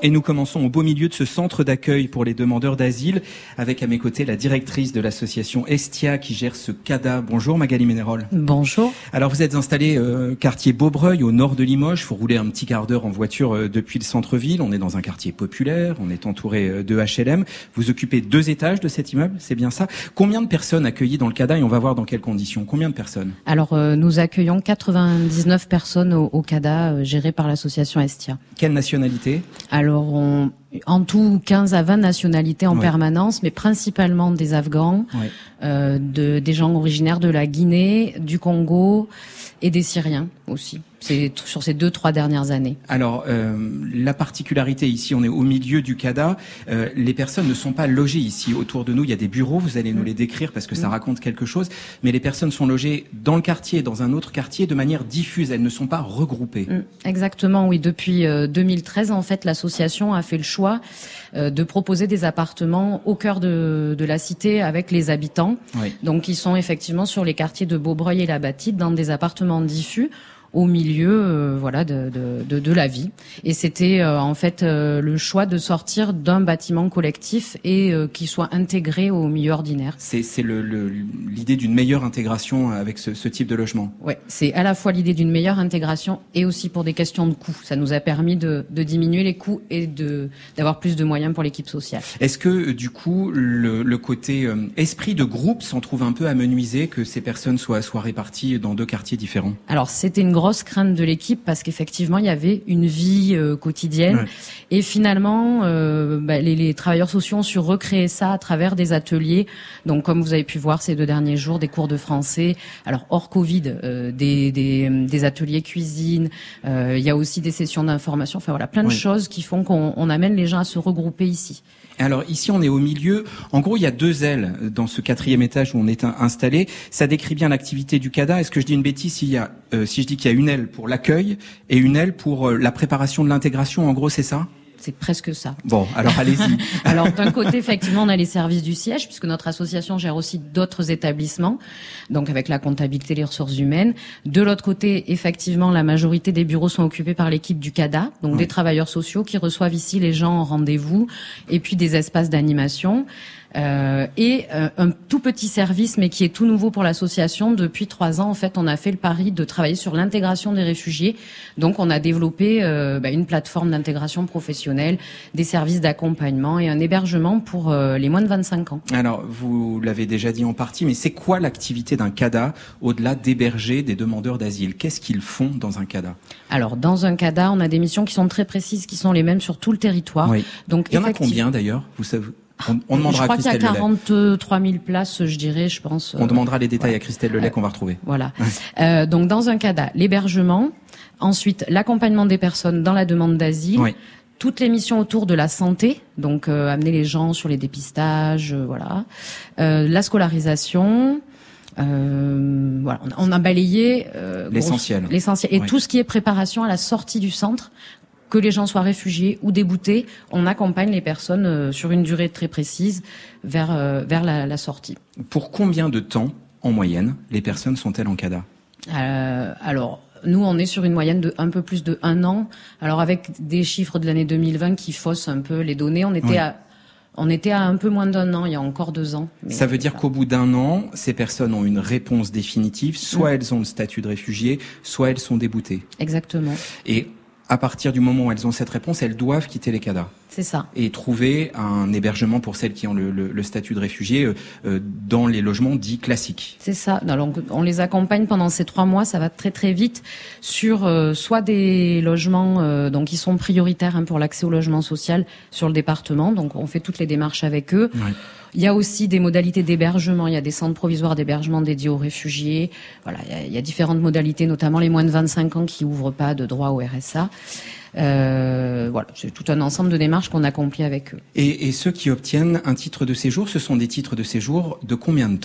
Et nous commençons au beau milieu de ce centre d'accueil pour les demandeurs d'asile, avec à mes côtés la directrice de l'association Estia qui gère ce CADA. Bonjour Magali Ménérol. Bonjour. Alors vous êtes installé quartier Beaubreuil, au nord de Limoges. Il faut rouler un petit quart d'heure en voiture depuis le centre-ville. On est dans un quartier populaire, on est entouré de HLM. Vous occupez 2 étages de cet immeuble, c'est bien ça? Combien de personnes accueillies dans le CADA et on va voir dans quelles conditions? Combien de personnes? Alors nous accueillons 99 personnes au CADA géré par l'association Estia. Quelle nationalité? Alors en tout 15 à 20 nationalités en permanence, mais principalement des Afghans, des gens originaires de la Guinée, du Congo et des Syriens aussi. C'est sur ces 2-3 dernières années. Alors, la particularité ici, on est au milieu du CADA. Les personnes ne sont pas logées ici. Autour de nous, il y a des bureaux. Vous allez nous les décrire parce que ça raconte quelque chose. Mais les personnes sont logées dans le quartier, dans un autre quartier, de manière diffuse. Elles ne sont pas regroupées. Exactement, oui. Depuis 2013, en fait, l'association a fait le choix de proposer des appartements au cœur de la cité avec les habitants. Oui. Donc, ils sont effectivement sur les quartiers de Beaubreuil et la Bâtite, dans des appartements diffus, au milieu de la vie. Et c'était en fait le choix de sortir d'un bâtiment collectif et qui soit intégré au milieu ordinaire. C'est l'idée d'une meilleure intégration avec ce type de logement. Ouais, c'est à la fois l'idée d'une meilleure intégration et aussi pour des questions de coûts. Ça nous a permis de diminuer les coûts et d'avoir plus de moyens pour l'équipe sociale. Est-ce que du coup le côté esprit de groupe s'en trouve un peu amenuisé, que ces personnes soient réparties dans 2 quartiers différents? Alors c'était une grosse crainte de l'équipe parce qu'effectivement il y avait une vie quotidienne et finalement les travailleurs sociaux ont su recréer ça à travers des ateliers. Donc comme vous avez pu voir ces 2 derniers jours, des cours de français, alors hors Covid, des ateliers cuisine, il y a aussi des sessions d'information, enfin voilà, plein de choses qui font qu'on amène les gens à se regrouper ici. Alors ici on est au milieu, en gros il y a 2 ailes dans ce 4e étage où on est installé. Ça décrit bien l'activité du CADA. Est-ce que je dis une bêtise si je dis qu'il y a une aile pour l'accueil et une aile pour la préparation de l'intégration? En gros c'est ça? C'est presque ça. Bon, alors allez-y. Alors d'un côté, effectivement, on a les services du siège, puisque notre association gère aussi d'autres établissements, donc avec la comptabilité, les ressources humaines. De l'autre côté, effectivement, la majorité des bureaux sont occupés par l'équipe du CADA, donc des travailleurs sociaux qui reçoivent ici les gens en rendez-vous, et puis des espaces d'animation. Et un tout petit service, mais qui est tout nouveau pour l'association. Depuis 3 ans, en fait, on a fait le pari de travailler sur l'intégration des réfugiés. Donc, on a développé une plateforme d'intégration professionnelle, des services d'accompagnement et un hébergement pour les moins de 25 ans. Alors, vous l'avez déjà dit en partie, mais c'est quoi l'activité d'un CADA au-delà d'héberger des demandeurs d'asile? Qu'est-ce qu'ils font dans un CADA? Alors, dans un CADA, on a des missions qui sont très précises, qui sont les mêmes sur tout le territoire. Oui. Donc, il y en a combien d'ailleurs? Vous savez? On demandera je crois à Christelle qu'il y a 43 000 places, je dirais, je pense. On demandera les détails à Christelle Lelay qu'on va retrouver. Voilà. Donc dans un CADA, l'hébergement, ensuite l'accompagnement des personnes dans la demande d'asile, toutes les missions autour de la santé, donc amener les gens sur les dépistages, la scolarisation. Voilà, on a balayé l'essentiel. Et tout ce qui est préparation à la sortie du centre. Que les gens soient réfugiés ou déboutés, on accompagne les personnes sur une durée très précise vers la sortie. Pour combien de temps, en moyenne, les personnes sont-elles en CADA? Alors, nous, on est sur une moyenne de un peu plus de 1 an. Alors, avec des chiffres de l'année 2020 qui faussent un peu les données, on était à un peu moins d'1 an, il y a encore 2 ans. Mais ça veut dire qu'au bout d'1 an, ces personnes ont une réponse définitive. Soit elles ont le statut de réfugié, soit elles sont déboutées. Exactement. Et à partir du moment où elles ont cette réponse, elles doivent quitter les CADA. C'est ça. Et trouver un hébergement pour celles qui ont le statut de réfugié dans les logements dits classiques. C'est ça. Alors, on les accompagne pendant ces 3 mois, ça va très très vite, sur soit des logements donc qui sont prioritaires pour l'accès au logement social sur le département. Donc on fait toutes les démarches avec eux. Ouais. Il y a aussi des modalités d'hébergement. Il y a des centres provisoires d'hébergement dédiés aux réfugiés. Voilà, il y a différentes modalités, notamment les moins de 25 ans qui ouvrent pas de droit au RSA. Voilà, c'est tout un ensemble de démarches qu'on accomplit avec eux. Et ceux qui obtiennent un titre de séjour, ce sont des titres de séjour de combien de temps ?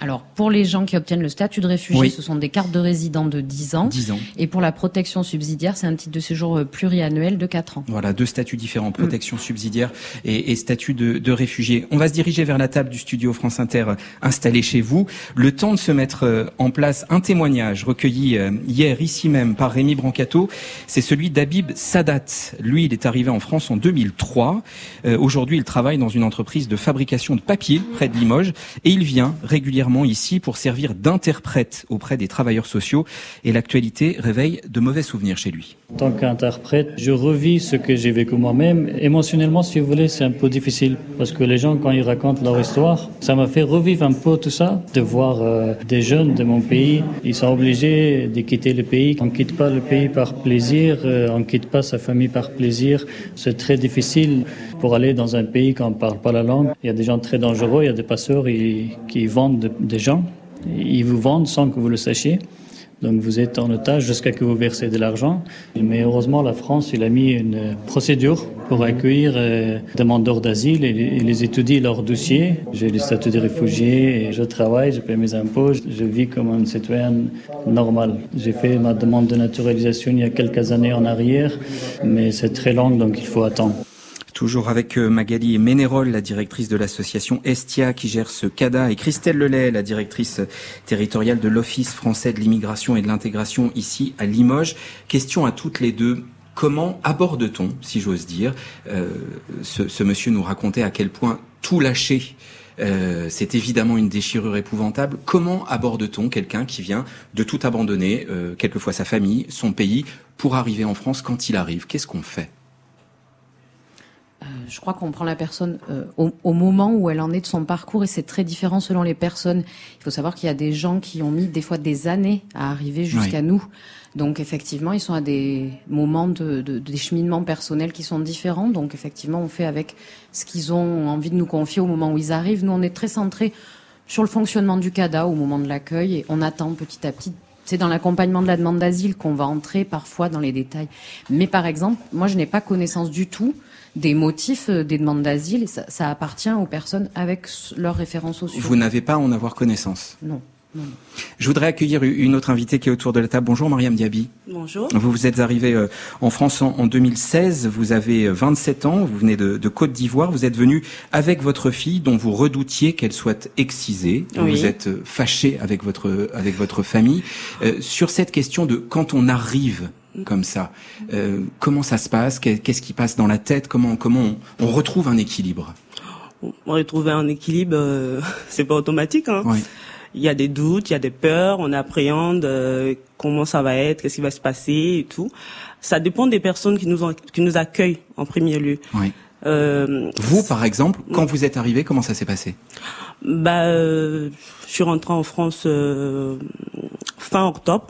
Alors, pour les gens qui obtiennent le statut de réfugié, oui. ce sont des cartes de résident de 10 ans. 10 ans. Et pour la protection subsidiaire, c'est un titre de séjour pluriannuel de 4 ans. Voilà, 2 statuts différents, protection subsidiaire et statut de réfugié. On va se diriger vers la table du studio France Inter installé chez vous. Le temps de se mettre en place un témoignage recueilli hier, ici même, par Rémi Brancato. C'est celui d'Habib Sadat. Lui, il est arrivé en France en 2003. Aujourd'hui, il travaille dans une entreprise de fabrication de papier près de Limoges et il vient régulièrement ici pour servir d'interprète auprès des travailleurs sociaux. Et l'actualité réveille de mauvais souvenirs chez lui. En tant qu'interprète, je revis ce que j'ai vécu moi-même. Émotionnellement, si vous voulez, c'est un peu difficile parce que les gens, quand ils racontent leur histoire, ça m'a fait revivre un peu tout ça, de voir des jeunes de mon pays, ils sont obligés de quitter le pays. On ne quitte pas le pays par plaisir, on ne quitte pas sa famille par plaisir. C'est très difficile pour aller dans un pays quand on ne parle pas la langue. Il y a des gens très dangereux, il y a des passeurs qui vendent des gens. Ils vous vendent sans que vous le sachiez. Donc vous êtes en otage jusqu'à ce que vous versez de l'argent. Mais heureusement, la France, il a mis une procédure pour accueillir demandeurs d'asile et les étudier leur dossier. J'ai le statut de réfugié, et je travaille, je paie mes impôts, je vis comme un citoyen normal. J'ai fait ma demande de naturalisation il y a quelques années en arrière, mais c'est très long, donc il faut attendre. Toujours avec Magali Ménérol, la directrice de l'association Estia qui gère ce CADA, et Christelle Lelay, la directrice territoriale de l'Office français de l'immigration et de l'intégration ici à Limoges. Question à toutes les deux. Comment aborde-t-on, si j'ose dire, ce monsieur nous racontait à quel point tout lâcher, c'est évidemment une déchirure épouvantable. Comment aborde-t-on quelqu'un qui vient de tout abandonner, quelquefois sa famille, son pays, pour arriver en France quand il arrive? Qu'est-ce qu'on fait? Je crois qu'on prend la personne au moment où elle en est de son parcours et c'est très différent selon les personnes. Il faut savoir qu'il y a des gens qui ont mis des fois des années à arriver jusqu'à nous. Donc effectivement, ils sont à des moments des cheminements personnels qui sont différents. Donc effectivement, on fait avec ce qu'ils ont envie de nous confier au moment où ils arrivent. Nous, on est très centrés sur le fonctionnement du CADA au moment de l'accueil et on attend petit à petit. C'est dans l'accompagnement de la demande d'asile qu'on va entrer parfois dans les détails. Mais par exemple, moi, je n'ai pas connaissance du tout des motifs des demandes d'asile. Ça appartient aux personnes avec leurs références sociaux. Vous n'avez pas à en avoir connaissance? Non. Non. Je voudrais accueillir une autre invitée qui est autour de la table. Bonjour Mariam Diaby. Bonjour. Vous êtes arrivée en France en 2016, vous avez 27 ans, vous venez de Côte d'Ivoire, vous êtes venue avec votre fille dont vous redoutiez qu'elle soit excisée. Oui. Vous êtes fâchée avec votre famille. Sur cette question de quand on arrive comme ça, comment ça se passe? Qu'est-ce qui passe dans la tête? Comment on retrouve un équilibre? Retrouver un équilibre, c'est pas automatique, hein. Oui. Il y a des doutes, il y a des peurs, on appréhende comment ça va être, qu'est-ce qui va se passer et tout. Ça dépend des personnes qui nous accueillent en premier lieu. Oui. Vous, par exemple, quand vous êtes arrivé, comment ça s'est passé? Je suis rentrée en France fin octobre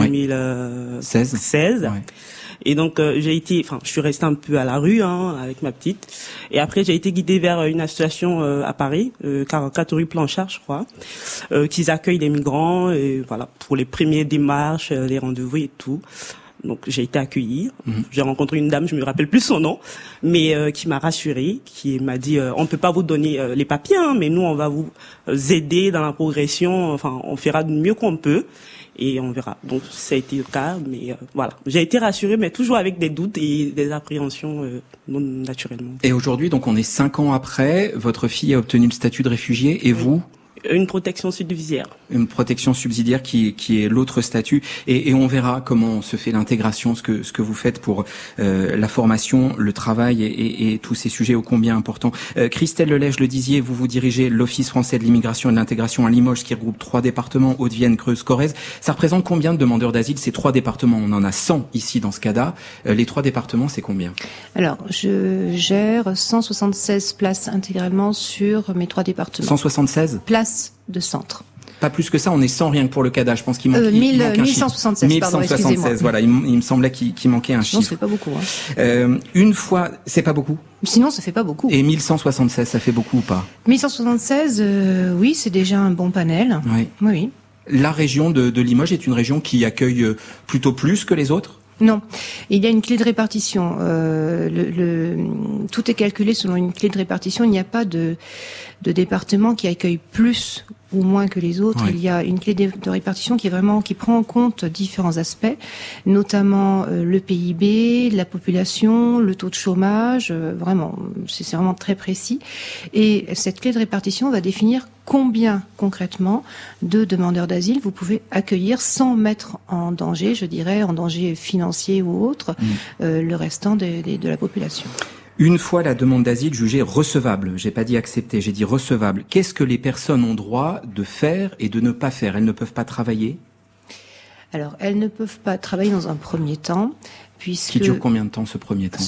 2016. Ouais. Et donc je suis restée un peu à la rue avec ma petite. Et après j'ai été guidée vers une association à Paris, 44 rue Planchard, je crois, qui accueille les migrants et voilà pour les premières démarches, les rendez-vous et tout. Donc j'ai été accueillie. J'ai rencontré une dame, je me rappelle plus son nom, mais qui m'a rassurée, qui m'a dit on peut pas vous donner les papiers, mais nous on va vous aider dans la progression. Enfin, on fera du mieux qu'on peut. Et on verra. Donc ça a été le cas, mais voilà. J'ai été rassurée, mais toujours avec des doutes et des appréhensions naturellement. Et aujourd'hui, donc on est 5 ans après, votre fille a obtenu le statut de réfugié et vous? Une protection subsidiaire. Une protection subsidiaire qui est l'autre statut. Et on verra comment se fait l'intégration, ce que vous faites pour la formation, le travail et tous ces sujets ô combien importants. Christelle Lelay, je le disais, vous dirigez l'Office français de l'immigration et de l'intégration à Limoges, qui regroupe 3 départements, Haute-Vienne, Creuse, Corrèze. Ça représente combien de demandeurs d'asile, ces 3 départements? On en a 100 ici dans ce CADA. Les 3 départements, c'est combien? Alors, je gère 176 places intégralement sur mes 3 départements. 176 places de centre. Pas plus que ça, on est 100 rien que pour le CADA. Je pense qu'il manque, il manque un 1176, chiffre. pardon, 1176, excusez-moi. voilà. Il me semblait qu'il manquait un chiffre. Sinon, ça fait pas beaucoup. Hein. Une fois, c'est pas beaucoup. Sinon, ça fait pas beaucoup. Et 1176, ça fait beaucoup ou pas? 1176, oui, c'est déjà un bon panel. Oui. Oui. La région de Limoges est une région qui accueille plutôt plus que les autres? Non, il y a une clé de répartition. Tout est calculé selon une clé de répartition. Il n'y a pas de département qui accueille plus ou moins que les autres. Oui. Il y a une clé de répartition qui prend en compte différents aspects, notamment le PIB, la population, le taux de chômage. Vraiment, c'est vraiment très précis. Et cette clé de répartition va définir combien concrètement de demandeurs d'asile vous pouvez accueillir sans mettre en danger, je dirais, en danger financier ou autre, le restant de la population. Une fois la demande d'asile jugée recevable, j'ai pas dit acceptée, j'ai dit recevable, qu'est-ce que les personnes ont droit de faire et de ne pas faire? Elles ne peuvent pas travailler? Alors, elles ne peuvent pas travailler dans un premier temps, puisque... Qui dure combien de temps ce premier temps?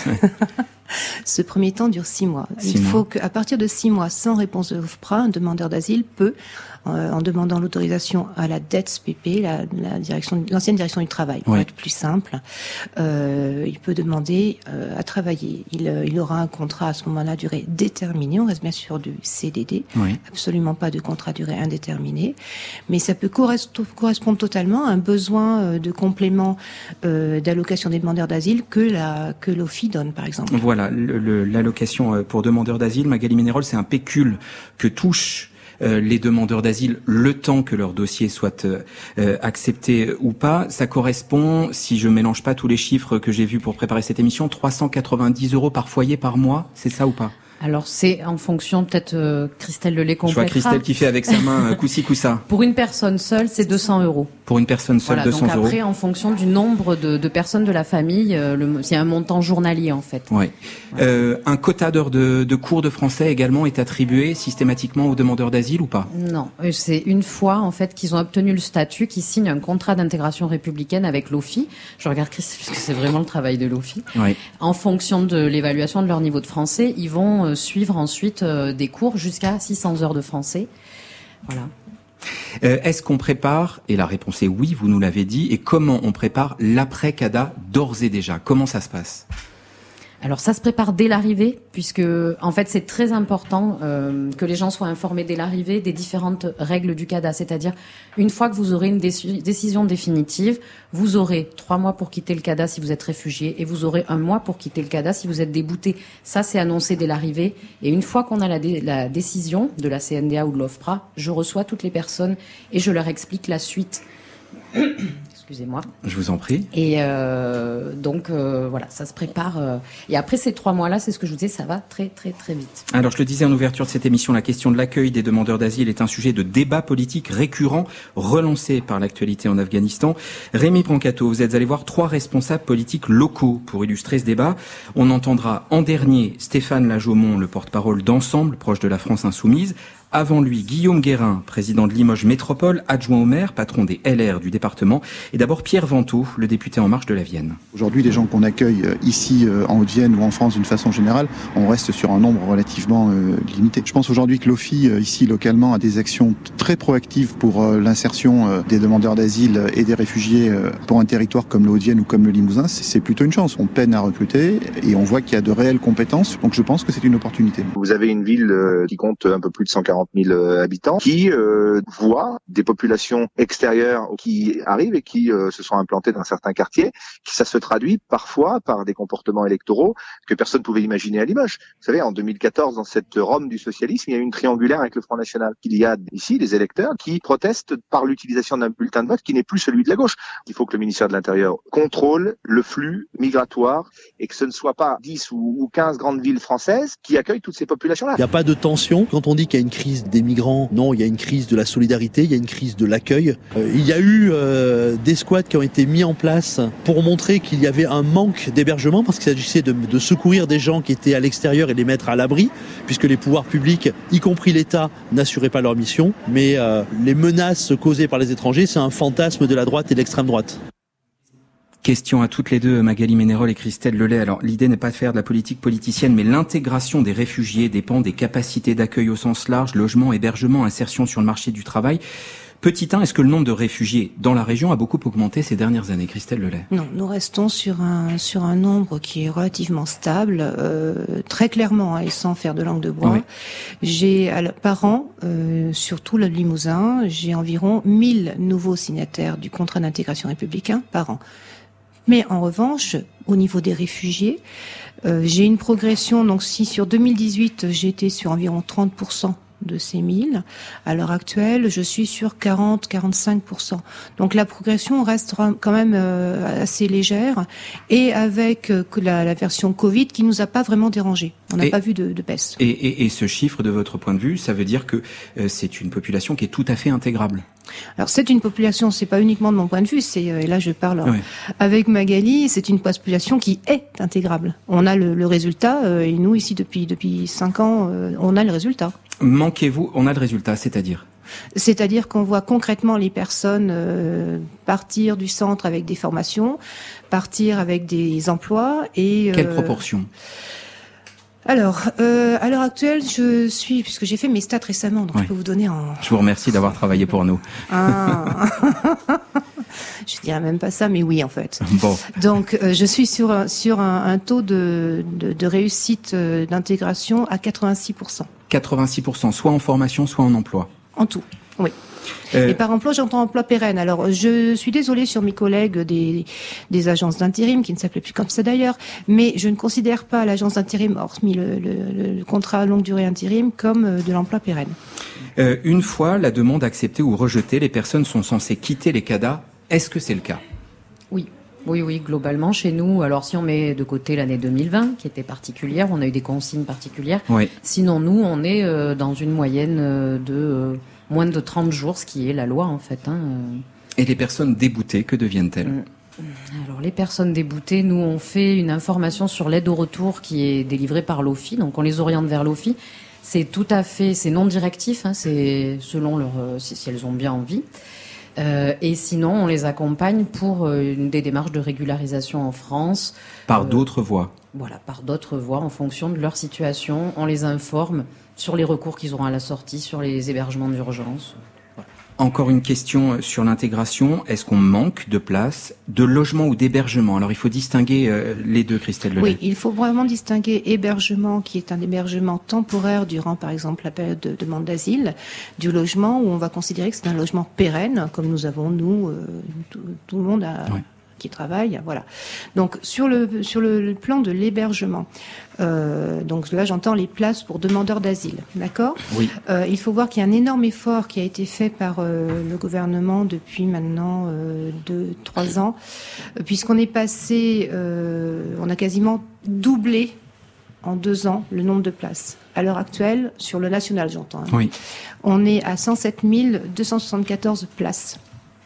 Ce premier temps dure 6 mois. Il faut qu'à partir de 6 mois, sans réponse de l'OFPRA, un demandeur d'asile peut, en demandant l'autorisation à la DETS-PP, l'ancienne direction du travail, pour être plus simple, il peut demander à travailler. Il aura un contrat à ce moment-là à durée déterminée. On reste bien sûr du CDD, absolument pas de contrat à durée indéterminée, mais ça peut correspondre totalement à un besoin de complément d'allocation des demandeurs d'asile que l'OFI donne, par exemple. Voilà, l'allocation pour demandeurs d'asile, Magali Ménérol, c'est un pécule que touchent les demandeurs d'asile le temps que leur dossier soit accepté ou pas. Ça correspond, si je mélange pas tous les chiffres que j'ai vus pour préparer cette émission, 390 € par foyer par mois, c'est ça ou pas? Alors c'est en fonction, peut-être Christelle Lelay complétera. Je vois Christelle qui fait avec sa main coup-ci coup-ça. Pour une personne seule, c'est 200 €. Pour une personne seule, voilà, 200 €. Donc après, en fonction du nombre de personnes de la famille, c'est un montant journalier en fait. Ouais. Voilà. Un quota d'heures de cours de français également est attribué systématiquement aux demandeurs d'asile ou pas? Non, c'est une fois en fait qu'ils ont obtenu le statut, qu'ils signent un contrat d'intégration républicaine avec l'OFI. Je regarde Christelle parce que c'est vraiment le travail de l'OFI. Ouais. En fonction de l'évaluation de leur niveau de français, ils vont suivre ensuite des cours jusqu'à 600 heures de français. Voilà. Est-ce qu'on prépare, et la réponse est oui, vous nous l'avez dit, et comment on prépare l'après-CADA d'ores et déjà? Comment ça se passe? Alors ça se prépare dès l'arrivée, puisque en fait c'est très important que les gens soient informés dès l'arrivée des différentes règles du CADA. C'est-à-dire, une fois que vous aurez une décision définitive, vous aurez 3 mois pour quitter le CADA si vous êtes réfugié, et vous aurez 1 mois pour quitter le CADA si vous êtes débouté. Ça, c'est annoncé dès l'arrivée. Et une fois qu'on a la décision de la CNDA ou de l'OFPRA, je reçois toutes les personnes et je leur explique la suite. Excusez-moi. Je vous en prie. Et donc voilà, ça se prépare. Et après ces 3 mois-là, c'est ce que je vous disais, ça va très très très vite. Alors je le disais en ouverture de cette émission, la question de l'accueil des demandeurs d'asile est un sujet de débat politique récurrent, relancé par l'actualité en Afghanistan. Rémi Brancato, vous êtes allé voir 3 responsables politiques locaux pour illustrer ce débat. On entendra en dernier Stéphane Lajaumont, le porte-parole d'Ensemble, proche de la France Insoumise. Avant lui, Guillaume Guérin, président de Limoges Métropole, adjoint au maire, patron des LR du département. Et d'abord Pierre Ventaux, le député En Marche de la Vienne. Aujourd'hui, les gens qu'on accueille ici en Haute-Vienne ou en France d'une façon générale, on reste sur un nombre relativement limité. Je pense aujourd'hui que l'OFI, ici localement, a des actions très proactives pour l'insertion des demandeurs d'asile et des réfugiés pour un territoire comme le Haute-Vienne ou comme le Limousin. C'est plutôt une chance. On peine à recruter et on voit qu'il y a de réelles compétences. Donc je pense que c'est une opportunité. Vous avez une ville qui compte un peu plus de 140 000 habitants, qui voient des populations extérieures qui arrivent et qui se sont implantées dans certains quartiers, qui ça se traduit parfois par des comportements électoraux que personne ne pouvait imaginer à Limoges. Vous savez, en 2014, dans cette Rome du socialisme, il y a eu une triangulaire avec le Front National. Il y a ici des électeurs qui protestent par l'utilisation d'un bulletin de vote qui n'est plus celui de la gauche. Il faut que le ministère de l'Intérieur contrôle le flux migratoire et que ce ne soit pas 10 ou 15 grandes villes françaises qui accueillent toutes ces populations-là. Il n'y a pas de tension. Quand on dit qu'il y a une crise des migrants, non, il y a une crise de la solidarité, il y a une crise de l'accueil. Il y a eu des squats qui ont été mis en place pour montrer qu'il y avait un manque d'hébergement parce qu'il s'agissait de secourir des gens qui étaient à l'extérieur et les mettre à l'abri, puisque les pouvoirs publics, y compris l'État, n'assuraient pas leur mission. Mais les menaces causées par les étrangers, c'est un fantasme de la droite et de l'extrême droite. Question à toutes les deux, Magali Ménérol et Christelle Lelay. Alors, l'idée n'est pas de faire de la politique politicienne, mais l'intégration des réfugiés dépend des capacités d'accueil au sens large, logement, hébergement, insertion sur le marché du travail. Petit 1, est-ce que le nombre de réfugiés dans la région a beaucoup augmenté ces dernières années, Christelle Lelay? Non, nous restons sur un nombre qui est relativement stable, très clairement, et sans faire de langue de bois. Oui. Par an, sur tout le Limousin, j'ai environ 1000 nouveaux signataires du contrat d'intégration républicain par an. Mais en revanche, au niveau des réfugiés, j'ai une progression. Donc si sur 2018, j'étais sur environ 30% de ces 1000. À l'heure actuelle, je suis sur 40-45%. Donc la progression reste quand même assez légère, et avec la version Covid qui nous a pas vraiment dérangé. On n'a pas vu de baisse. Et ce chiffre, de votre point de vue, ça veut dire que c'est une population qui est tout à fait intégrable. Alors c'est une population, c'est pas uniquement de mon point de vue, et là je parle avec Magali, c'est une population qui est intégrable. On a le résultat, et nous ici depuis 5 ans, on a le résultat. Manquez-vous, on a le résultat, c'est-à-dire qu'on voit concrètement les personnes partir du centre avec des formations, partir avec des emplois et... Quelle proportion ? Alors, à l'heure actuelle, puisque j'ai fait mes stats récemment, donc je peux vous donner en... Je vous remercie d'avoir travaillé pour nous. Je dirais même pas ça, mais oui, en fait. Bon. Donc, je suis sur un taux de réussite d'intégration à 86%. 86%, soit en formation, soit en emploi. En tout, oui. Et par emploi, j'entends emploi pérenne. Alors, je suis désolée sur mes collègues des agences d'intérim, qui ne s'appelaient plus comme ça d'ailleurs, mais je ne considère pas l'agence d'intérim, hormis le contrat longue durée intérim, comme de l'emploi pérenne. Une fois la demande acceptée ou rejetée, les personnes sont censées quitter les CADA. Est-ce que c'est le cas ? Oui, globalement, chez nous, alors si on met de côté l'année 2020, qui était particulière, on a eu des consignes particulières. Oui. Sinon, nous, on est dans une moyenne de moins de 30 jours, ce qui est la loi, en fait. Et les personnes déboutées, que deviennent-elles ? Alors, les personnes déboutées, nous, on fait une information sur l'aide au retour qui est délivrée par l'OFII, donc on les oriente vers l'OFII. C'est non directif, c'est selon si elles ont bien envie. Et sinon, on les accompagne pour des démarches de régularisation en France. Par d'autres voies. Voilà, par d'autres voies, en fonction de leur situation. On les informe sur les recours qu'ils auront à la sortie, sur les hébergements d'urgence. Voilà. Encore une question sur l'intégration. Est-ce qu'on manque de place, de logement ou d'hébergement ? Alors, il faut distinguer les deux, Christelle Lelay. Oui, il faut vraiment distinguer hébergement, qui est un hébergement temporaire durant, par exemple, la période de demande d'asile, du logement où on va considérer que c'est un logement pérenne, comme nous avons, tout le monde qui travaille, voilà. Donc sur le plan de l'hébergement, donc là j'entends les places pour demandeurs d'asile, d'accord ? Oui. Il faut voir qu'il y a un énorme effort qui a été fait par le gouvernement depuis maintenant 2-3 ans, puisqu'on est passé, on a quasiment doublé en 2 ans le nombre de places. À l'heure actuelle, sur le national j'entends, oui. On est à 107 274 places.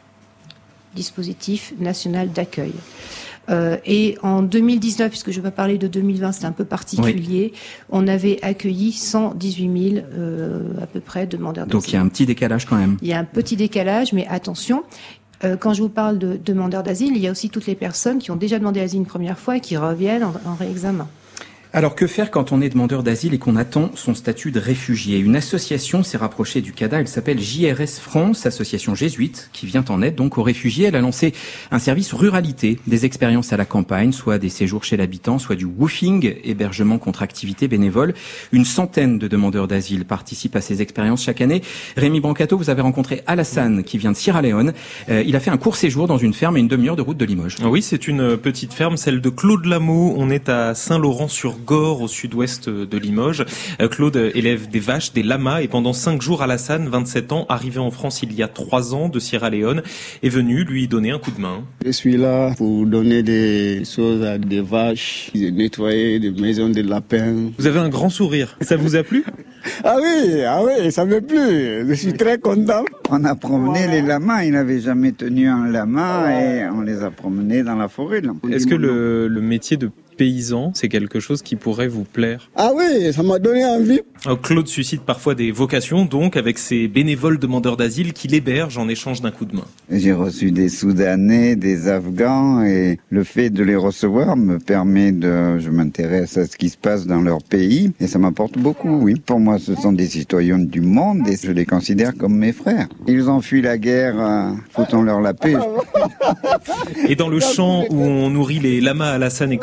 Dispositif national d'accueil. Et en 2019, puisque je vais pas parler de 2020, c'est un peu particulier, on avait accueilli 118 000 à peu près demandeurs d'asile. Donc il y a un petit décalage quand même. Il y a un petit décalage, mais attention, quand je vous parle de demandeurs d'asile, il y a aussi toutes les personnes qui ont déjà demandé l'asile une première fois et qui reviennent en réexamen. Alors que faire quand on est demandeur d'asile et qu'on attend son statut de réfugié ? Une association s'est rapprochée du CADA, elle s'appelle JRS France, association jésuite, qui vient en aide donc aux réfugiés. Elle a lancé un service ruralité, des expériences à la campagne, soit des séjours chez l'habitant, soit du woofing, hébergement contre activité bénévole. Une centaine de demandeurs d'asile participent à ces expériences chaque année. Rémi Brancato, vous avez rencontré Alassane, qui vient de Sierra Leone. Il a fait un court séjour dans une ferme à une demi-heure de route de Limoges. Oui, c'est une petite ferme, celle de Claude Lameau. On est à Saint-Laurent-sur Gore, au sud-ouest de Limoges. Claude élève des vaches, des lamas, et pendant 5 jours, Alassane, 27 ans, arrivé en France il y a 3 ans de Sierra Leone, est venu lui donner un coup de main. Je suis là pour donner des choses à des vaches, nettoyer des maisons de lapins. Vous avez un grand sourire. Ça vous a plu ? Ah oui, ça me plu. Je suis très content. On a promené les lamas. Il n'avait jamais tenu un lama et on les a promenés dans la forêt. Là. Est-ce que le métier de paysan, c'est quelque chose qui pourrait vous plaire ? Ah oui, ça m'a donné envie. Claude suscite parfois des vocations, donc, avec ses bénévoles demandeurs d'asile qu'il héberge en échange d'un coup de main. J'ai reçu des Soudanais, des Afghans, et le fait de les recevoir me permet je m'intéresse à ce qui se passe dans leur pays, et ça m'apporte beaucoup, oui. Pour moi, ce sont des citoyens du monde, et je les considère comme mes frères. Ils ont fui la guerre, foutons-leur la paix. Et dans le champ où on nourrit les lamas, Alassane est comme un poisson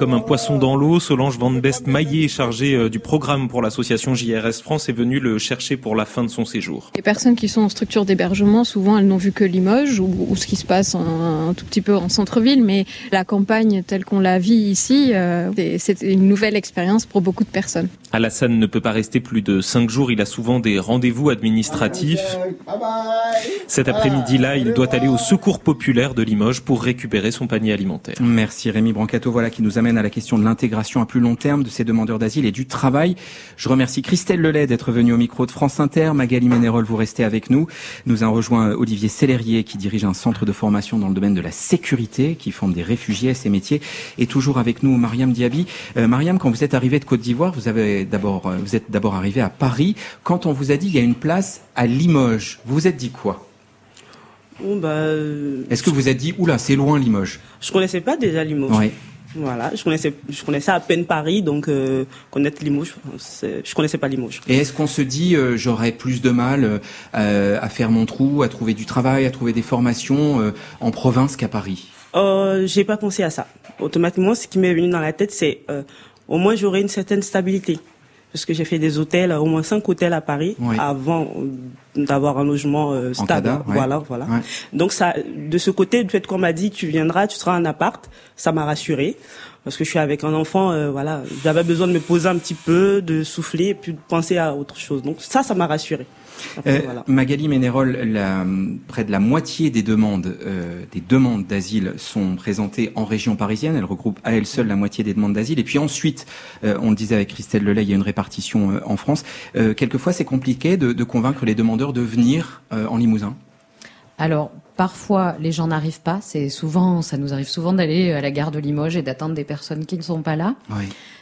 poisson dans l'eau. Solange Van Best-Maillet, chargée du programme pour l'association JRS France, est venue le chercher pour la fin de son séjour. Les personnes qui sont en structure d'hébergement, souvent elles n'ont vu que Limoges ou ce qui se passe un tout petit peu en centre-ville, mais la campagne telle qu'on la vit ici, c'est une nouvelle expérience pour beaucoup de personnes. Alassane ne peut pas rester plus de 5 jours, il a souvent des rendez-vous administratifs. Cet après-midi-là, il doit aller au Secours populaire de Limoges pour récupérer son panier alimentaire. Merci Rémi Brancato, voilà qui nous amène à la question de l'intégration à plus long terme de ces demandeurs d'asile et du travail. Je remercie Christelle Lelay d'être venue au micro de France Inter. Magali Ménérol, vous restez avec nous. Nous a rejoint Olivier Sellerier qui dirige un centre de formation dans le domaine de la sécurité, qui forme des réfugiés à ces métiers. Et toujours avec nous Mariam Diaby. Mariam, quand vous êtes arrivée de Côte d'Ivoire, vous êtes d'abord arrivée à Paris. Quand on vous a dit il y a une place à Limoges, vous vous êtes dit quoi? Est-ce que vous vous êtes dit oula, c'est loin Limoges? Je connaissais pas déjà Limoges. Oui. Voilà, je connaissais à peine Paris, donc connaître Limoges, je connaissais pas Limoges. Et est-ce qu'on se dit j'aurais plus de mal à faire mon trou, à trouver du travail, à trouver des formations en province qu'à Paris? J'ai pas pensé à ça. Automatiquement, ce qui m'est venu dans la tête, c'est au moins j'aurais une certaine stabilité. Parce que j'ai fait des hôtels, au moins 5 hôtels à Paris, avant d'avoir un logement stable. Cada, voilà. Ouais. Donc ça, de ce côté, le fait qu'on m'a dit tu viendras, tu seras en appart, ça m'a rassuré. Parce que je suis avec un enfant, j'avais besoin de me poser un petit peu, de souffler et puis de penser à autre chose. Donc ça m'a rassuré. Après, Magali Ménérol, près de la moitié des demandes d'asile sont présentées en région parisienne. Elle regroupe à elle seule la moitié des demandes d'asile. Et puis ensuite, on le disait avec Christelle Lelay, il y a une répartition en France. Quelquefois, c'est compliqué de convaincre les demandeurs de venir en Limousin. Alors, parfois, les gens n'arrivent pas. Ça nous arrive souvent d'aller à la gare de Limoges et d'attendre des personnes qui ne sont pas là. Oui.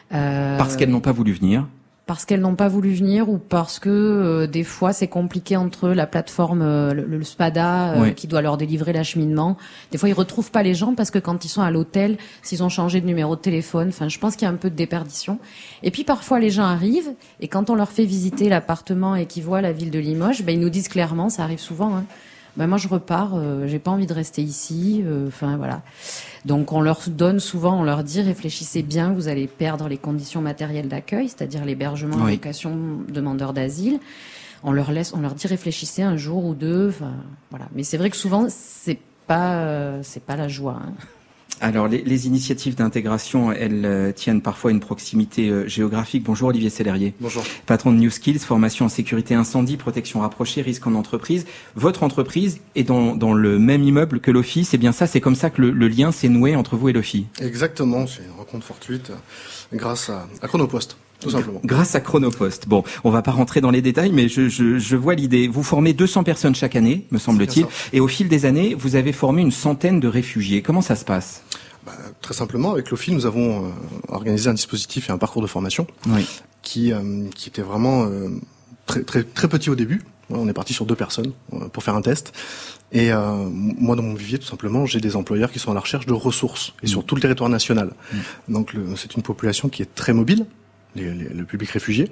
Parce qu'elles n'ont pas voulu venir. Parce qu'elles n'ont pas voulu venir ou parce que des fois c'est compliqué entre la plateforme, le SPADA qui doit leur délivrer l'acheminement. Des fois ils retrouvent pas les gens parce que quand ils sont à l'hôtel, s'ils ont changé de numéro de téléphone, je pense qu'il y a un peu de déperdition. Et puis parfois les gens arrivent et quand on leur fait visiter l'appartement et qu'ils voient la ville de Limoges, ils nous disent clairement, ça arrive souvent, moi je repars, j'ai pas envie de rester ici, voilà. Donc on leur donne souvent, on leur dit réfléchissez bien, vous allez perdre les conditions matérielles d'accueil, c'est-à-dire l'hébergement, la location, demandeurs d'asile. On leur dit réfléchissez un jour ou deux, voilà. Mais c'est vrai que souvent c'est pas la joie. Alors, les initiatives d'intégration, elles tiennent parfois une proximité géographique. Bonjour Olivier Sellerier. Bonjour. Patron de New Skills, formation en sécurité incendie, protection rapprochée, risque en entreprise. Votre entreprise est dans le même immeuble que l'Office. C'est bien ça, c'est comme ça que le lien s'est noué entre vous et l'Office. Exactement, c'est une rencontre fortuite grâce à Chronopost. Tout simplement. Grâce à Chronopost. Bon, on va pas rentrer dans les détails, mais je vois l'idée. Vous formez 200 personnes chaque année, me semble-t-il, et au fil des années, vous avez formé une centaine de réfugiés. Comment ça se passe ? Très simplement, avec l'OFI, nous avons organisé un dispositif et un parcours de formation qui était vraiment très, très, très petit au début. On est parti sur 2 personnes pour faire un test. Et moi, dans mon vivier, tout simplement, j'ai des employeurs qui sont à la recherche de ressources, et sur tout le territoire national. Donc, c'est une population qui est très mobile, le public réfugié.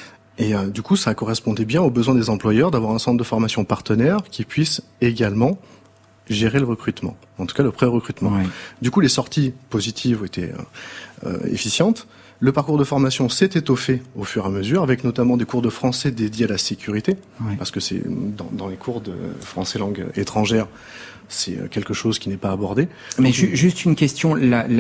Et du coup, ça correspondait bien aux besoins des employeurs d'avoir un centre de formation partenaire qui puisse également gérer le recrutement, en tout cas le pré-recrutement. Du coup, les sorties positives étaient efficientes. Le parcours de formation s'est étoffé au fur et à mesure, avec notamment des cours de français dédiés à la sécurité, parce que c'est dans les cours de français langue étrangère, c'est quelque chose qui n'est pas abordé. Mais juste une question,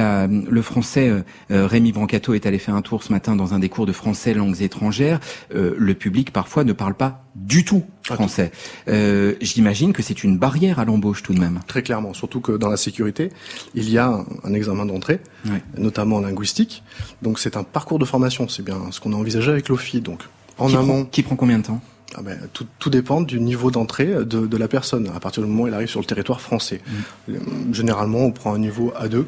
le français, Rémi Brancato est allé faire un tour ce matin dans un des cours de français langues étrangères. Le public parfois ne parle pas du tout français. J'imagine que c'est une barrière à l'embauche tout de même. Très clairement, surtout que dans la sécurité, il y a un examen d'entrée, notamment linguistique. Donc c'est un parcours de formation, c'est bien ce qu'on a envisagé avec l'OFI. Donc qui prend combien de temps ? Tout dépend du niveau d'entrée de la personne, à partir du moment où elle arrive sur le territoire français. Généralement, on prend un niveau A2,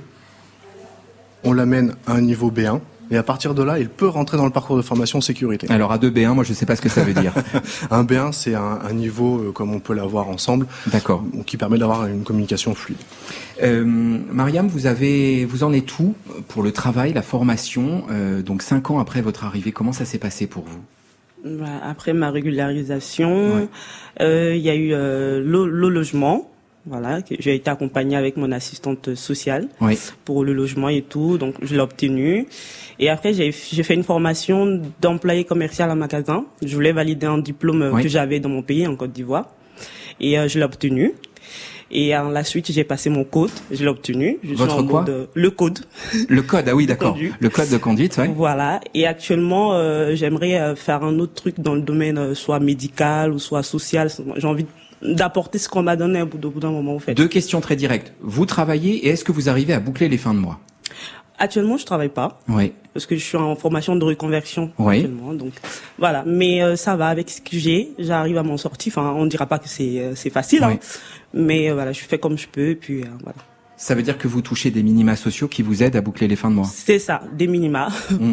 on l'amène à un niveau B1, et à partir de là, il peut rentrer dans le parcours de formation sécurité. Alors A2, B1, moi je ne sais pas ce que ça veut dire. Un B1, c'est un niveau comme on peut l'avoir ensemble, qui permet d'avoir une communication fluide. Mariam, vous en êtes où pour le travail, la formation, donc 5 ans après votre arrivée, comment ça s'est passé pour vous ? Après ma régularisation, il y a eu le logement. Voilà, j'ai été accompagnée avec mon assistante sociale pour le logement et tout, donc je l'ai obtenu. Et après, j'ai fait une formation d'employé commercial en magasin. Je voulais valider un diplôme que j'avais dans mon pays, en Côte d'Ivoire. Et je l'ai obtenu. Et à la suite, j'ai passé mon code, je l'ai obtenu. Votre quoi? Le code. Le code, ah oui, d'accord. Le code de conduite, ouais. Voilà. Et actuellement, j'aimerais faire un autre truc dans le domaine soit médical ou soit social. J'ai envie d'apporter ce qu'on m'a donné au bout d'un moment, en fait. 2 questions très directes. Vous travaillez et est-ce que vous arrivez à boucler les fins de mois? Actuellement, je travaille pas. Oui. Parce que je suis en formation de reconversion. Oui. Actuellement, donc voilà. Mais ça va avec ce que j'arrive à m'en sortir. Enfin, on dira pas que c'est facile, hein. Mais voilà, je fais comme je peux, et puis voilà. Ça veut dire que vous touchez des minima sociaux qui vous aident à boucler les fins de mois? C'est ça, des minima.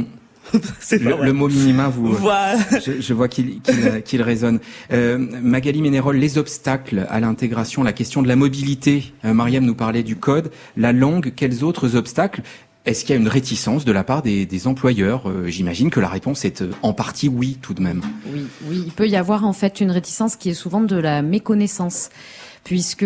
Le mot minima, voilà. je vois qu'il résonne. Magali Ménérol, les obstacles à l'intégration, la question de la mobilité. Mariam nous parlait du code, la langue. Quels autres obstacles? Est-ce qu'il y a une réticence de la part des employeurs? J'imagine que la réponse est en partie oui, tout de même. Oui, il peut y avoir en fait une réticence qui est souvent de la méconnaissance, puisque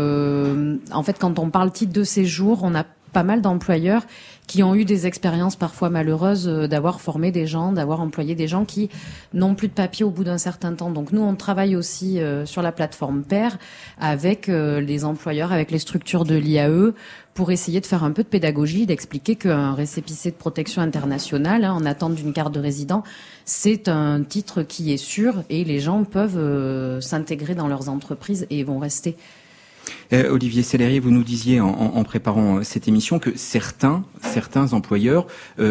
en fait, quand on parle titre de séjour, on a pas mal d'employeurs qui ont eu des expériences parfois malheureuses d'avoir formé des gens, d'avoir employé des gens qui n'ont plus de papier au bout d'un certain temps. Donc nous, on travaille aussi sur la plateforme PAIR avec les employeurs, avec les structures de l'IAE pour essayer de faire un peu de pédagogie, d'expliquer qu'un récépissé de protection internationale, en attente d'une carte de résident, c'est un titre qui est sûr et les gens peuvent s'intégrer dans leurs entreprises et vont rester. Olivier Sellerier, vous nous disiez en préparant cette émission que certains employeurs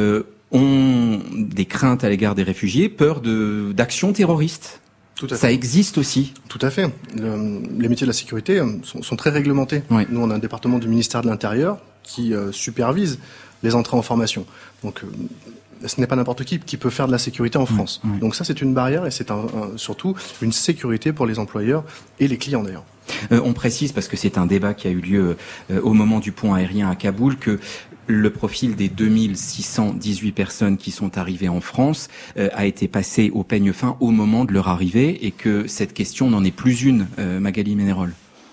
ont des craintes à l'égard des réfugiés, peur d'actions terroristes. Tout à fait. Ça existe aussi. Tout à fait. Les métiers de la sécurité sont très réglementés. Oui. Nous, on a un département du ministère de l'Intérieur qui supervise les entrées en formation. Donc, ce n'est pas n'importe qui peut faire de la sécurité en France. Oui. Donc ça, c'est une barrière et c'est surtout une sécurité pour les employeurs et les clients d'ailleurs. On précise, parce que c'est un débat qui a eu lieu au moment du pont aérien à Kaboul, que le profil des 2618 personnes qui sont arrivées en France a été passé au peigne fin au moment de leur arrivée et que cette question n'en est plus une, Magali Ménérol.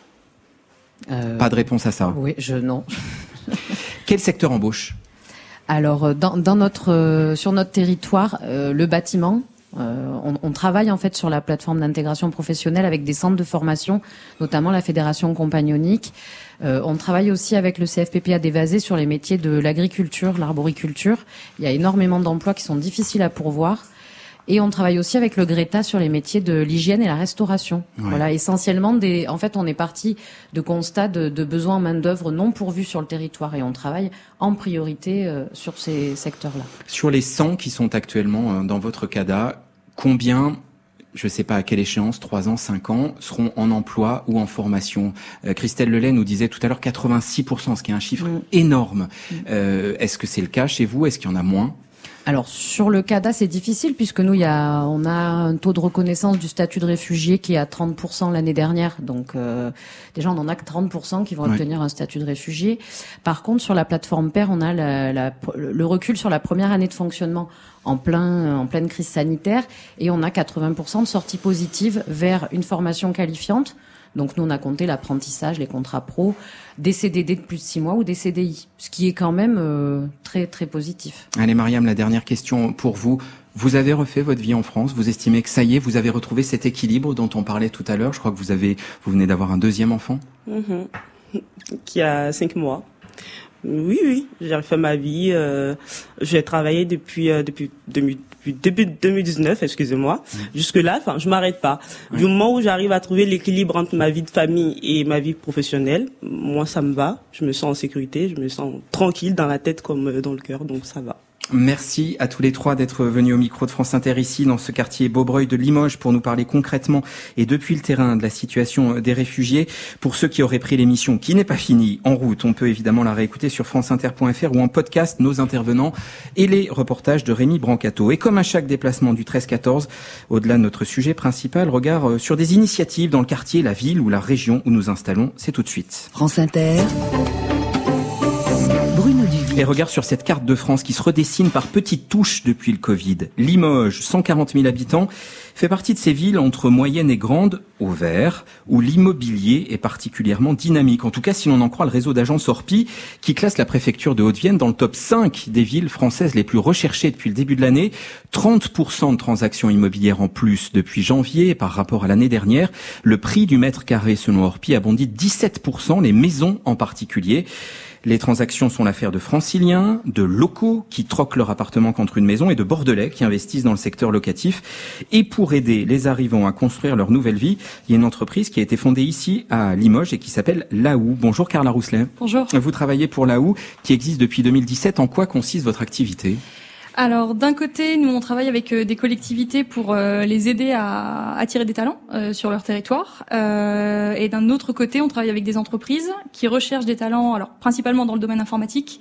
Pas de réponse à ça. Oui, non. Quel secteur embauche? Alors, sur notre territoire, le bâtiment. On travaille en fait sur la plateforme d'intégration professionnelle avec des centres de formation, notamment la Fédération compagnonique. On travaille aussi avec le CFPPA d'Évasé sur les métiers de l'agriculture, l'arboriculture. Il y a énormément d'emplois qui sont difficiles à pourvoir. Et on travaille aussi avec le Greta sur les métiers de l'hygiène et la restauration. Ouais. Voilà, essentiellement en fait, on est parti de constats de besoins en main-d'œuvre non pourvus sur le territoire et on travaille en priorité sur ces secteurs-là. Sur les 100 qui sont actuellement dans votre CADA, combien, je ne sais pas à quelle échéance, 3 ans, 5 ans, seront en emploi ou en formation? Christelle Lelay nous disait tout à l'heure 86%, ce qui est un chiffre énorme. Est-ce que c'est le cas chez vous? Est-ce qu'il y en a moins? Alors sur le CADA, c'est difficile puisque nous, on a un taux de reconnaissance du statut de réfugié qui est à 30% l'année dernière. Donc déjà, on en a que 30% qui vont obtenir un statut de réfugié. Par contre, sur la plateforme PAIR, on a le recul sur la première année de fonctionnement en pleine crise sanitaire et on a 80% de sorties positives vers une formation qualifiante. Donc nous, on a compté l'apprentissage, les contrats pro, des CDD de plus de 6 mois ou des CDI, ce qui est quand même très très positif. Allez Mariam, la dernière question pour vous. Vous avez refait votre vie en France, vous estimez que ça y est, vous avez retrouvé cet équilibre dont on parlait tout à l'heure. Je crois que vous venez d'avoir un deuxième enfant. Qui a 5 mois. Oui, j'ai refait ma vie. J'ai travaillé depuis début 2019, excusez-moi. Jusque-là, je m'arrête pas. Du moment où j'arrive à trouver l'équilibre entre ma vie de famille et ma vie professionnelle, moi, ça me va. Je me sens en sécurité, je me sens tranquille dans la tête comme dans le cœur, donc ça va. Merci à tous les trois d'être venus au micro de France Inter ici dans ce quartier Beaubreuil de Limoges pour nous parler concrètement et depuis le terrain de la situation des réfugiés. Pour ceux qui auraient pris l'émission qui n'est pas finie en route, on peut évidemment la réécouter sur franceinter.fr ou en podcast, nos intervenants et les reportages de Rémi Brancato. Et comme à chaque déplacement du 13-14, au-delà de notre sujet principal, regard sur des initiatives dans le quartier, la ville ou la région où nous installons. C'est tout de suite. France Inter, Bruno Duvier. Et regarde sur cette carte de France qui se redessine par petites touches depuis le Covid. Limoges, 140 000 habitants, fait partie de ces villes entre moyennes et grandes, au vert, où l'immobilier est particulièrement dynamique. En tout cas, si l'on en croit le réseau d'agences Orpi, qui classe la préfecture de Haute-Vienne dans le top 5 des villes françaises les plus recherchées depuis le début de l'année. 30% de transactions immobilières en plus depuis janvier par rapport à l'année dernière. Le prix du mètre carré, selon Orpi, a bondi de 17%, les maisons en particulier. Les transactions sont l'affaire de franciliens, de locaux qui troquent leur appartement contre une maison et de bordelais qui investissent dans le secteur locatif. Et pour aider les arrivants à construire leur nouvelle vie, il y a une entreprise qui a été fondée ici à Limoges et qui s'appelle Laou. Bonjour Carla Rousselet. Bonjour. Vous travaillez pour Laou qui existe depuis 2017. En quoi consiste votre activité ? Alors d'un côté, nous on travaille avec des collectivités pour les aider à attirer des talents sur leur territoire, et d'un autre côté, on travaille avec des entreprises qui recherchent des talents, alors principalement dans le domaine informatique,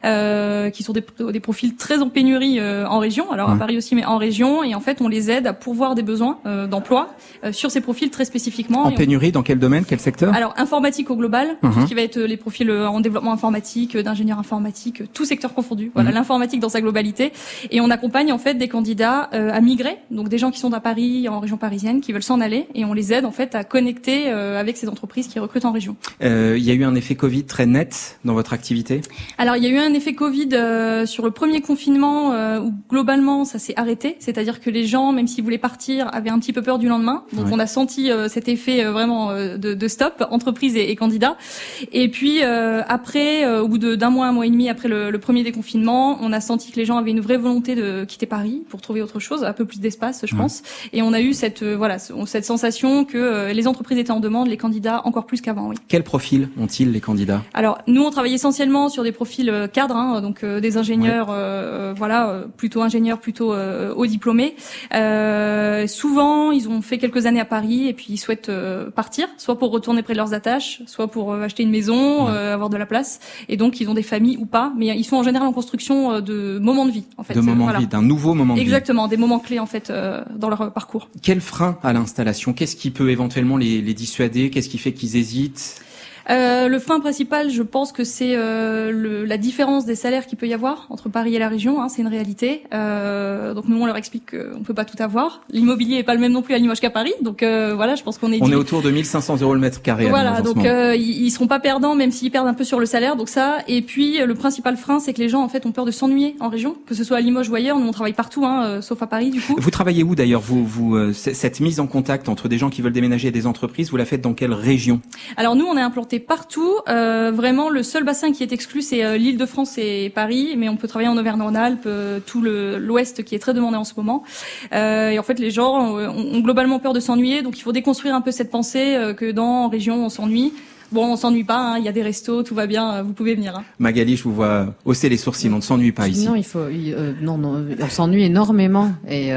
qui sont des profils très en pénurie en région, alors à Paris aussi, mais en région, et en fait on les aide à pourvoir des besoins d'emploi sur ces profils très spécifiquement. En pénurie, dans quel domaine, quel secteur ? Alors informatique au global, tout ce qui va être les profils en développement informatique, d'ingénieur informatique, tout secteur confondu. Voilà, l'informatique dans sa globalité. Et on accompagne en fait des candidats à migrer, donc des gens qui sont à Paris, en région parisienne, qui veulent s'en aller, et on les aide en fait à connecter avec ces entreprises qui recrutent en région. Il y a eu un effet Covid très net dans votre activité ? Alors il y a eu un effet Covid sur le premier confinement où globalement ça s'est arrêté, c'est-à-dire que les gens, même s'ils voulaient partir, avaient un petit peu peur du lendemain. Donc on a senti cet effet vraiment de stop, entreprises et candidats. Et puis après, au bout d'un mois, un mois et demi après le premier déconfinement, on a senti que les gens avaient une vraie volonté de quitter Paris pour trouver autre chose, un peu plus d'espace, je pense. Et on a eu cette sensation que les entreprises étaient en demande, les candidats encore plus qu'avant. Oui. Quel profil ont-ils les candidats ? Alors nous, on travaille essentiellement sur des profils cadres, donc des ingénieurs, plutôt ingénieurs, plutôt hauts diplômés. Souvent, ils ont fait quelques années à Paris et puis ils souhaitent partir, soit pour retourner près de leurs attaches, soit pour acheter une maison, avoir de la place. Et donc ils ont des familles ou pas, mais ils sont en général en construction de moments de vie. En fait, de moments de vie, d'un nouveau moment de vie. Exactement, des moments clés en fait dans leur parcours. Quel frein à l'installation ? Qu'est-ce qui peut éventuellement les dissuader ? Qu'est-ce qui fait qu'ils hésitent ? Le frein principal, je pense que c'est la différence des salaires qu'il peut y avoir entre Paris et la région. C'est une réalité. Donc nous, on leur explique qu'on peut pas tout avoir. L'immobilier est pas le même non plus à Limoges qu'à Paris. Donc voilà, je pense qu'on est... On est autour de 1 500 € le mètre carré. Voilà, donc ils seront pas perdants, même s'ils perdent un peu sur le salaire. Donc ça. Et puis le principal frein, c'est que les gens en fait ont peur de s'ennuyer en région, que ce soit à Limoges ou ailleurs. Nous, on travaille partout, sauf à Paris du coup. Vous travaillez où d'ailleurs vous cette mise en contact entre des gens qui veulent déménager et des entreprises, vous la faites dans quelle région ? Alors nous, on est implanté partout. Vraiment, le seul bassin qui est exclu, c'est l'Île-de-France et Paris, mais on peut travailler en Auvergne-Rhône-Alpes, tout l'Ouest qui est très demandé en ce moment. Et en fait, les gens ont globalement peur de s'ennuyer, donc il faut déconstruire un peu cette pensée que dans région on s'ennuie. Bon, on s'ennuie pas, il y a des restos, tout va bien, vous pouvez venir. Magali, je vous vois hausser les sourcils, on ne s'ennuie pas ici. Non, on s'ennuie énormément et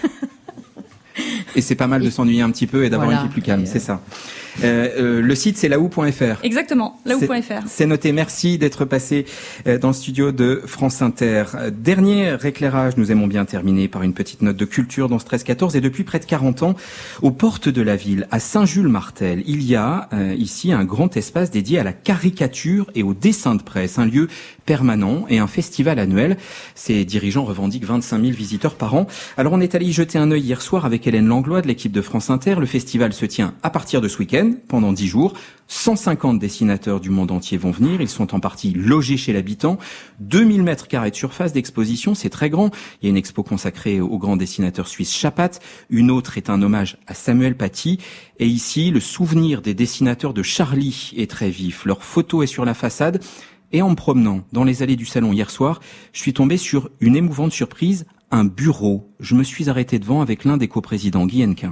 et c'est pas mal de s'ennuyer un petit peu et d'avoir une vie plus calme, c'est ça. Le site, c'est laou.fr. Exactement, laou.fr. C'est noté. Merci d'être passé dans le studio de France Inter. Dernier éclairage, nous aimons bien terminer par une petite note de culture dans ce 13-14. Et depuis près de 40 ans, aux portes de la ville, à Saint-Jules-Martel, il y a ici un grand espace dédié à la caricature et au dessin de presse, un lieu permanent et un festival annuel. Ses dirigeants revendiquent 25 000 visiteurs par an. Alors on est allé y jeter un œil hier soir avec Hélène Langlois de l'équipe de France Inter. Le festival se tient à partir de ce week-end, pendant 10 jours. 150 dessinateurs du monde entier vont venir. Ils sont en partie logés chez l'habitant. 2000 mètres carrés de surface d'exposition, c'est très grand. Il y a une expo consacrée au grand dessinateur suisse Chapat. Une autre est un hommage à Samuel Paty. Et ici, le souvenir des dessinateurs de Charlie est très vif. Leur photo est sur la façade. Et en me promenant dans les allées du salon hier soir, je suis tombé sur une émouvante surprise, un bureau. Je me suis arrêté devant avec l'un des coprésidents, Guy Hennequin.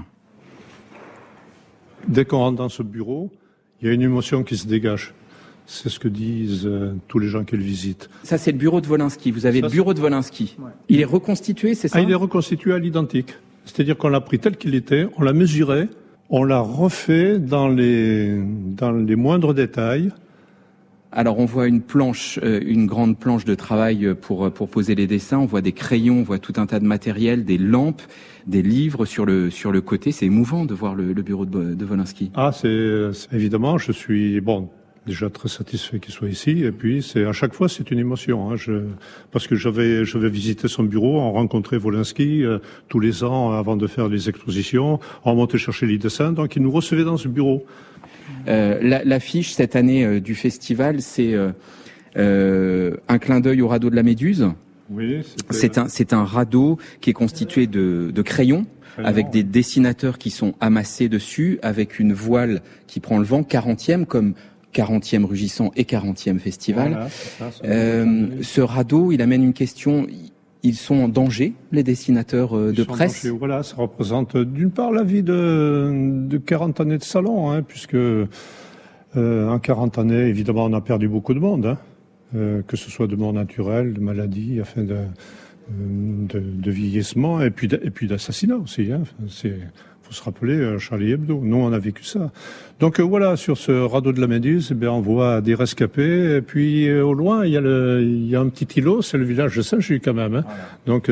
Dès qu'on rentre dans ce bureau, il y a une émotion qui se dégage. C'est ce que disent tous les gens qui le visitent. Ça, c'est le bureau de Wolinski. Vous avez le bureau de Wolinski. Ouais. Il est reconstitué, c'est ça ? Il est reconstitué à l'identique. C'est-à-dire qu'on l'a pris tel qu'il était, on l'a mesuré, on l'a refait dans les moindres détails. Alors on voit une planche, une grande planche de travail pour poser les dessins. On voit des crayons, on voit tout un tas de matériel, des lampes, des livres sur le côté. C'est émouvant de voir le bureau de Wolinski. Ah, c'est évidemment. Je suis déjà très satisfait qu'il soit ici. Et puis, à chaque fois, c'est une émotion. Hein. Parce que j'avais visité son bureau, on rencontrait Wolinski tous les ans avant de faire les expositions. On montait chercher les dessins, donc il nous recevait dans ce bureau. L'affiche cette année du festival, c'est un clin d'œil au radeau de la Méduse. Oui, c'est un radeau qui est constitué de crayons, avec des dessinateurs qui sont amassés dessus, avec une voile qui prend le vent, 40e, comme 40e Rugissant et 40e Festival. Voilà, ce radeau, il amène une question. Ils sont en danger, les dessinateurs de presse. Voilà, ça représente d'une part la vie de 40 années de salon, hein, puisque en 40 années, évidemment, on a perdu beaucoup de monde, hein, que ce soit de mort naturelle, de maladie, enfin de vieillissement et puis d'assassinat aussi. Hein. Faut se rappeler Charlie Hebdo. Nous, on a vécu ça. Donc voilà, sur ce radeau de la Méduse, on voit des rescapés. Et puis au loin, il y a un petit îlot, c'est le village de Saint-Just quand même. Hein. Voilà. Donc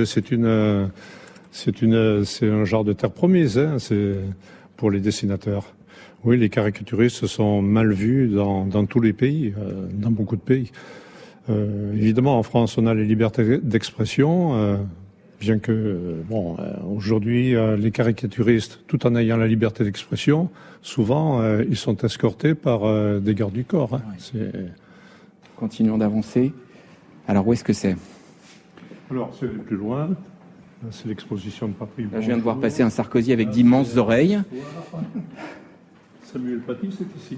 c'est un genre de terre promise. Hein. C'est pour les dessinateurs. Oui, les caricaturistes sont mal vus dans tous les pays, dans beaucoup de pays. Évidemment, en France, on a les libertés d'expression. Bien que, aujourd'hui, les caricaturistes, tout en ayant la liberté d'expression, souvent, ils sont escortés par des gardes du corps. Hein. Continuons d'avancer. Alors, où est-ce que c'est ? Alors, c'est plus loin. C'est l'exposition de Patrick. Là, je viens de voir passer un Sarkozy avec d'immenses oreilles. Samuel Paty, c'est ici.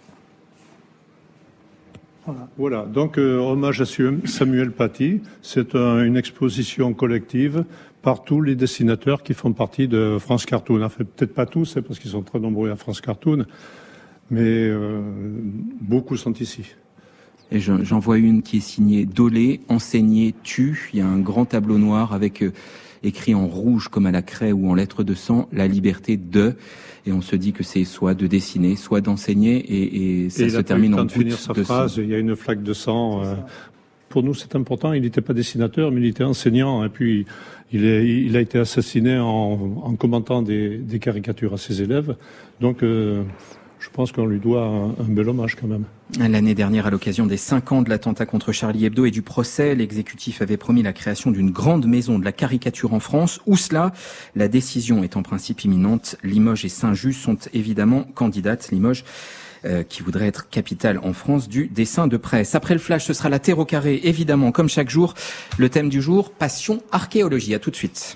Voilà, donc hommage à Samuel Paty, c'est une exposition collective par tous les dessinateurs qui font partie de France Cartoon. Enfin, peut-être pas tous, parce qu'ils sont très nombreux à France Cartoon, mais beaucoup sont ici. Et j'en vois une qui est signée Dolé, enseigné, tue. Il y a un grand tableau noir avec écrit en rouge comme à la craie ou en lettres de sang, la liberté de... Et on se dit que c'est soit de dessiner, soit d'enseigner, et ça se termine en gouttes de sang. Phrase, il y a une flaque de sang. Pour nous, c'est important. Il n'était pas dessinateur, mais il était enseignant. Et puis, il a été assassiné en commentant des caricatures à ses élèves. Donc, je pense qu'on lui doit un bel hommage quand même. L'année dernière, à l'occasion des 5 ans de l'attentat contre Charlie Hebdo et du procès, l'exécutif avait promis la création d'une grande maison de la caricature en France. Où cela ? La décision est en principe imminente. Limoges et Saint-Just sont évidemment candidates. Limoges qui voudrait être capitale en France du dessin de presse. Après le flash, ce sera la Terre au carré, évidemment, comme chaque jour. Le thème du jour, passion archéologie. À tout de suite.